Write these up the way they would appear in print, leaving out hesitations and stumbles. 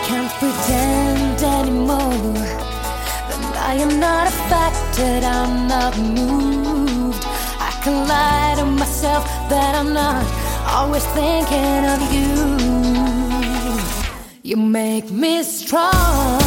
can't pretend anymore that I am not affected, I'm not moved. I can lie to myself that I'm not always thinking of you. You make me strong.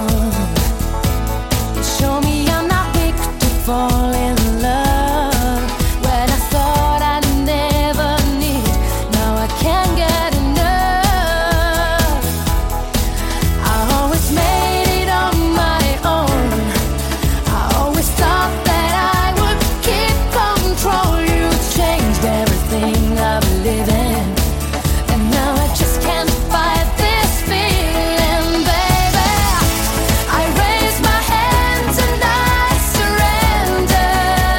You show me I'm not weak to fall in love. When I thought I'd never need, now I can't get enough. I always made it on my own. I always thought that I would keep control. You changed everything I believe in, and now I just can't fight this feeling, baby. I raise my hands and I surrender,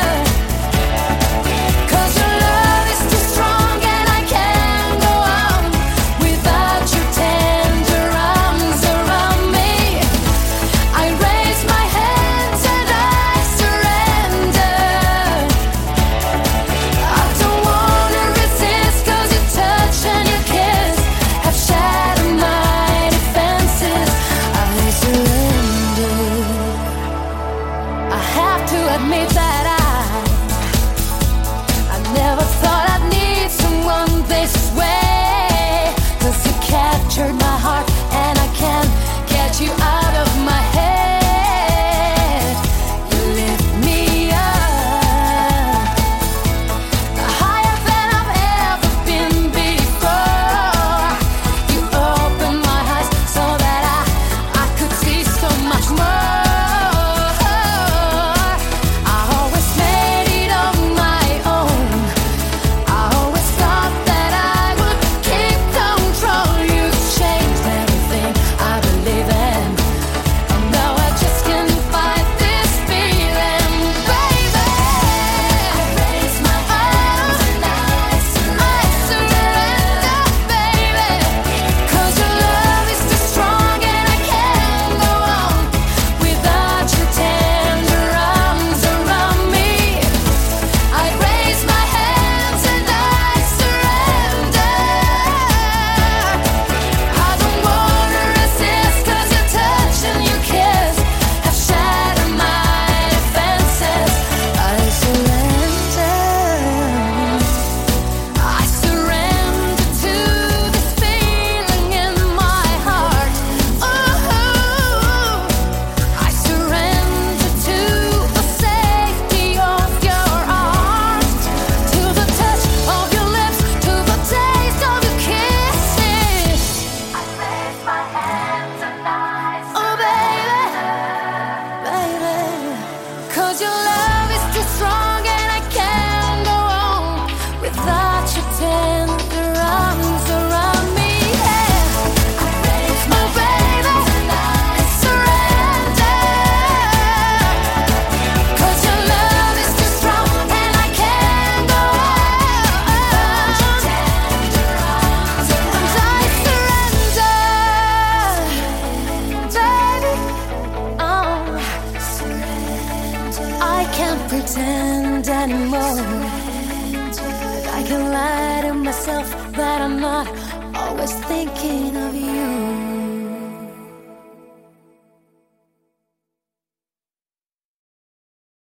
'cause your love is too strong and I can't go on without your tender arms around me. I raise my hands and I surrender. I don't wanna resist, 'cause your touch and your kiss have shattered my defenses. I surrender. I have to admit that I never thought I'd need someone this way, 'cause you captured my heart and I can't get you out of my head. You lift me up higher than I've ever been before. You opened my eyes so that I could see so much more. I always made it on my own. I always thought that I would keep control. You changed everything I believe in, and now I just can't fight this feeling, baby. I raise my arms and I surrender, baby, 'cause your love is too strong and I can't go on without your tender arms around me. I raise my hands and I surrender. I don't wanna resist, 'cause your touch and your kiss have shattered my defenses. I surrender. I surrender to this feeling in my heart. Ooh, I surrender to the safety of your arms, to the touch of your lips, to the taste of your kisses. I raise my hands and I surrender, baby, 'cause your love is too strong and I can't go on without your tender arms around me. Yeah. I raise my hands and I surrender, 'cause your love is too strong and I can't go on without your tender arms around me. I surrender, baby. I can't pretend anymore that I can lie to myself that I'm not always thinking of you.